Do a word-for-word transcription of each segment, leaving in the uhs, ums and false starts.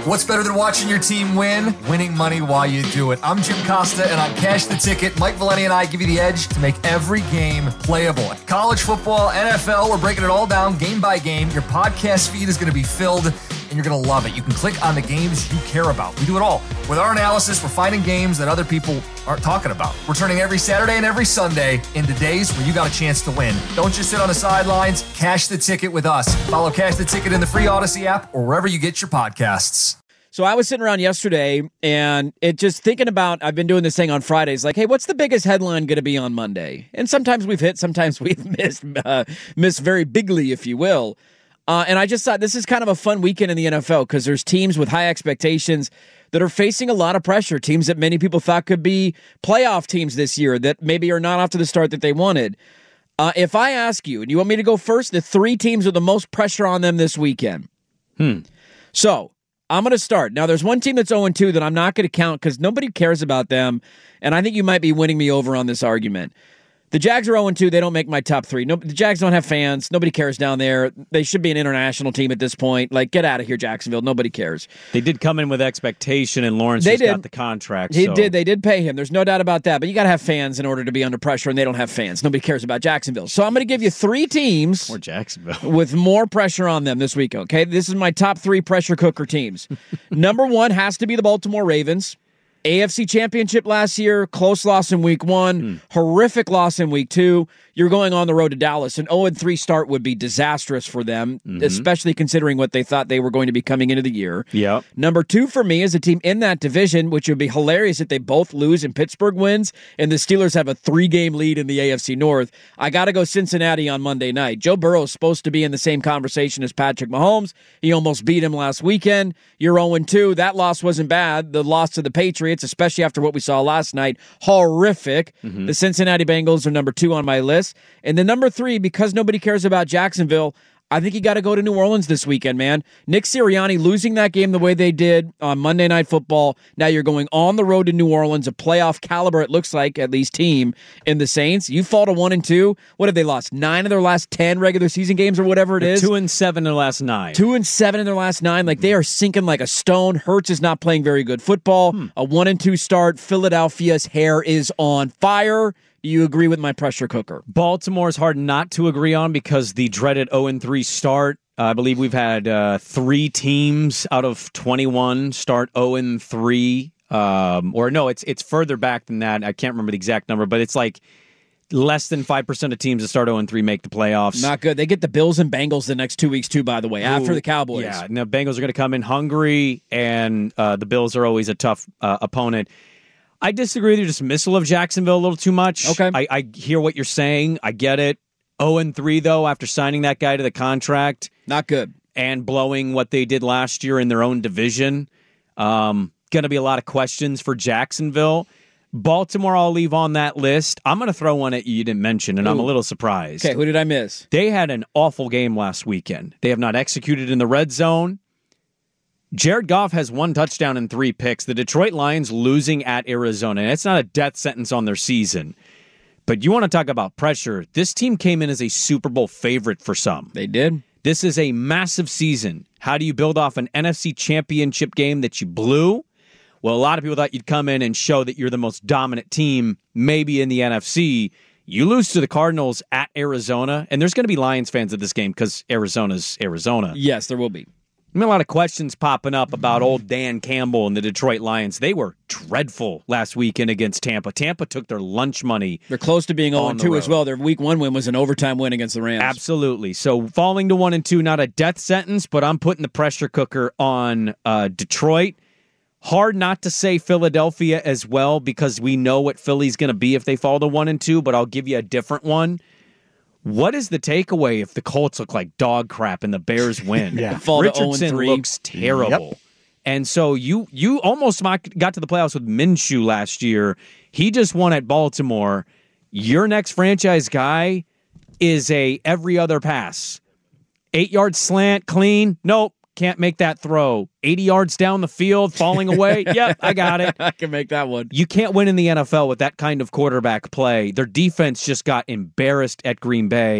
What's better than watching your team win? Winning money while you do it. I'm Jim Costa, and on Cash the Ticket, Mike Valeni and I give you the edge to make every game playable. College football, N F L, we're breaking it all down game by game. Your podcast feed is going to be filled, and you're going to love it. You can click on the games you care about. We do it all. With our analysis, we're finding games that other people aren't talking about. We're turning every Saturday and every Sunday into days where you got a chance to win. Don't just sit on the sidelines. Cash the Ticket with us. Follow Cash the Ticket in the free Odyssey app or wherever you get your podcasts. So I was sitting around yesterday and it just thinking about, I've been doing this thing on Fridays, like, hey, what's the biggest headline going to be on Monday? And sometimes we've hit, sometimes we've missed, uh, missed very bigly, if you will. Uh, and I just thought this is kind of a fun weekend in the N F L because there's teams with high expectations that are facing a lot of pressure, teams that many people thought could be playoff teams this year that maybe are not off to the start that they wanted. Uh, if I ask you, and you want me to go first, the three teams with the most pressure on them this weekend. Hmm. So I'm going to start. Now, there's one team that's oh and two that I'm not going to count because nobody cares about them, and I think you might be winning me over on this argument. The Jags are oh and two. They don't make my top three. No, the Jags don't have fans. Nobody cares down there. They should be an international team at this point. Like, get out of here, Jacksonville. Nobody cares. They did come in with expectation, and Lawrence they just did. got the contract. He so. did. They did pay him. There's no doubt about that. But you got to have fans in order to be under pressure, and they don't have fans. Nobody cares about Jacksonville. So I'm going to give you three teams or Jacksonville with more pressure on them this week. Okay, this is my top three pressure cooker teams. Number one has to be the Baltimore Ravens. A F C Championship last year, close loss in week one, mm. horrific loss in week two. You're going on the road to Dallas. An oh and three start would be disastrous for them, mm-hmm. especially considering what they thought they were going to be coming into the year. Yep. Number two for me is a team in that division, which would be hilarious if they both lose and Pittsburgh wins, and the Steelers have a three-game lead in the A F C North. I got to go Cincinnati on Monday night. Joe Burrow is supposed to be in the same conversation as Patrick Mahomes. He almost beat him last weekend. You're oh and two. That loss wasn't bad. The loss to the Patriots, especially after what we saw last night, horrific. Mm-hmm. The Cincinnati Bengals are number two on my list. And the number three, because nobody cares about Jacksonville, I think you got to go to New Orleans this weekend, man. Nick Sirianni losing that game the way they did on Monday Night Football. Now you're going on the road to New Orleans, a playoff caliber, it looks like, at least team in the Saints. You fall to one and two. What have they lost? Nine of their last ten regular season games or whatever it They're is? Two and seven in their last nine. Two and seven in their last nine. Like, they are sinking like a stone. Hurts is not playing very good football. Hmm. A one and two start. Philadelphia's hair is on fire. Do you agree with my pressure cooker? Baltimore's hard not to agree on because the dreaded oh and three start. Uh, I believe we've had uh, three teams out of twenty-one start oh and three. Um, or no, it's it's further back than that. I can't remember the exact number, but it's like less than five percent of teams that start oh and three make the playoffs. Not good. They get the Bills and Bengals the next two weeks, too, by the way, Ooh, after the Cowboys. Yeah, now Bengals are going to come in hungry, and uh, the Bills are always a tough uh, opponent. I disagree with your dismissal of Jacksonville a little too much. Okay. I, I hear what you're saying. I get it. oh and three, though, after signing that guy to the contract. Not good. And blowing what they did last year in their own division. Um, going to be a lot of questions for Jacksonville. Baltimore, I'll leave on that list. I'm going to throw one at you you didn't mention, and Ooh. I'm a little surprised. Okay, who did I miss? They had an awful game last weekend. They have not executed in the red zone. Jared Goff has one touchdown and three picks. The Detroit Lions losing at Arizona. And it's not a death sentence on their season. But you want to talk about pressure. This team came in as a Super Bowl favorite for some. They did. This is a massive season. How do you build off an N F C championship game that you blew? Well, a lot of people thought you'd come in and show that you're the most dominant team maybe in the N F C. You lose to the Cardinals at Arizona. And there's going to be Lions fans at this game because Arizona's Arizona. Yes, there will be. I mean, a lot of questions popping up about old Dan Campbell and the Detroit Lions. They were dreadful last weekend against Tampa. Tampa took their lunch money. They're close to being oh and two as well. Their week one win was an overtime win against the Rams. Absolutely. So falling to one and two, not a death sentence, but I'm putting the pressure cooker on uh, Detroit. Hard not to say Philadelphia as well because we know what Philly's going to be if they fall to one and two, but I'll give you a different one. What is the takeaway if the Colts look like dog crap and the Bears win? yeah. Fall Richardson looks terrible. Yep. And so you you almost got to the playoffs with Minshew last year. He just won at Baltimore. Your next franchise guy is a every other pass. Eight-yard slant, clean. Nope. Can't make that throw. eighty yards down the field, falling away. Yep, I got it. I can make that one. You can't win in the N F L with that kind of quarterback play. Their defense just got embarrassed at Green Bay. Yep.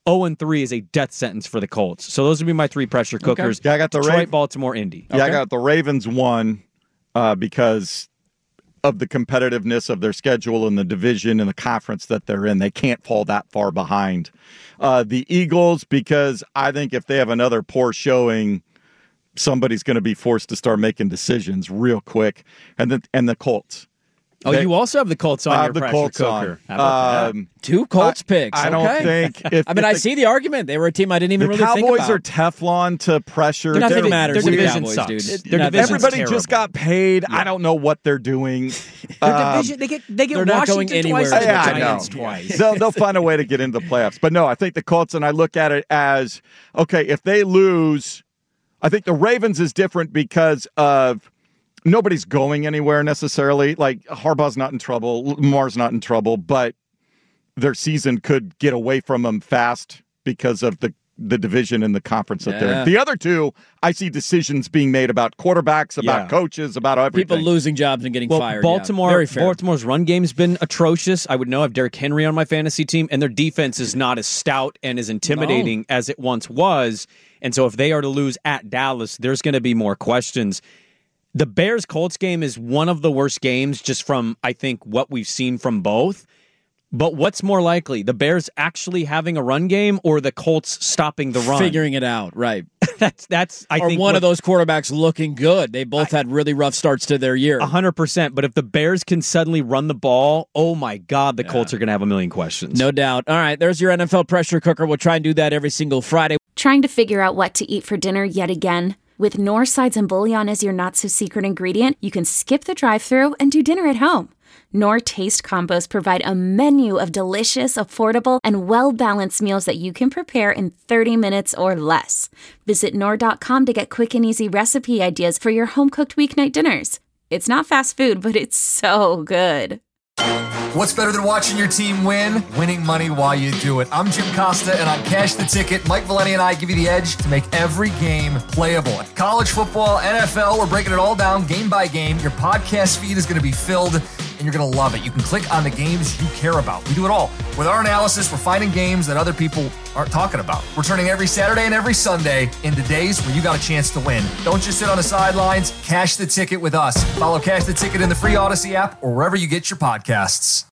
oh and three is a death sentence for the Colts. So those would be my three pressure cookers. Okay. Yeah, I got the Detroit, Raven- Baltimore, Indy. Yeah, Okay. I got the Ravens one uh, because of the competitiveness of their schedule and the division and the conference that they're in. They can't fall that far behind. Uh, the Eagles, because I think if they have another poor showing, somebody's going to be forced to start making decisions real quick. And the, and the Colts. Oh, They- you also have the Colts on I your have the pressure Colts cooker. on. How about Um, Two Colts I- picks. I don't okay. think if I mean, if I the, see the argument. They were a team I didn't even the really think Cowboys about. are Teflon to pressure. Nothing They're- matters. their to the division Cowboys, sucks. dude. Their Nothing- division's Everybody terrible. just got paid. I don't know what they're doing. Their Um, division, they get they get they're not going Washington anywhere. twice and the Yeah, I know. Giants twice. they'll, they'll find a way to get into the playoffs. But no, I think the Colts, and I look at it as, okay, if they lose, I think the Ravens is different because of nobody's going anywhere necessarily. Like Harbaugh's not in trouble, Lamar's not in trouble, but their season could get away from them fast because of the the division and the conference that they're Yeah. in. The other two, I see decisions being made about quarterbacks, about Yeah. coaches, about everything. People losing jobs and getting Well, fired. Baltimore, yeah. Very fair. Baltimore's run game's been atrocious. I would know I have Derrick Henry on my fantasy team, and their defense is not as stout and as intimidating as it once was. And so if they are to lose at Dallas, there's going to be more questions. The Bears-Colts game is one of the worst games just from, I think, what we've seen from both. But what's more likely, the Bears actually having a run game or the Colts stopping the run? Figuring it out, right? that's, that's I or think, one what- of those quarterbacks looking good. They both had really rough starts to their year. A hundred percent. But if the Bears can suddenly run the ball, oh my God, the Colts are going to have a million questions. No doubt. All right, there's your N F L pressure cooker. We'll try and do that every single Friday. Trying to figure out what to eat for dinner yet again? With Knorr sides and bouillon as your not-so-secret ingredient, you can skip the drive-thru and do dinner at home. Knorr Taste Combos provide a menu of delicious, affordable, and well-balanced meals that you can prepare in thirty minutes or less. Visit Knorr dot com to get quick and easy recipe ideas for your home-cooked weeknight dinners. It's not fast food, but it's so good. What's better than watching your team win? Winning money while you do it. I'm Jim Costa, and on Cash the Ticket, Mike Valeni and I give you the edge to make every game playable. College football, N F L, we're breaking it all down game by game. Your podcast feed is going to be filled, and you're going to love it. You can click on the games you care about. We do it all. With our analysis, we're finding games that other people aren't talking about. We're turning every Saturday and every Sunday into days where you got a chance to win. Don't just sit on the sidelines. Cash the Ticket with us. Follow Cash the Ticket in the free Odyssey app or wherever you get your podcasts.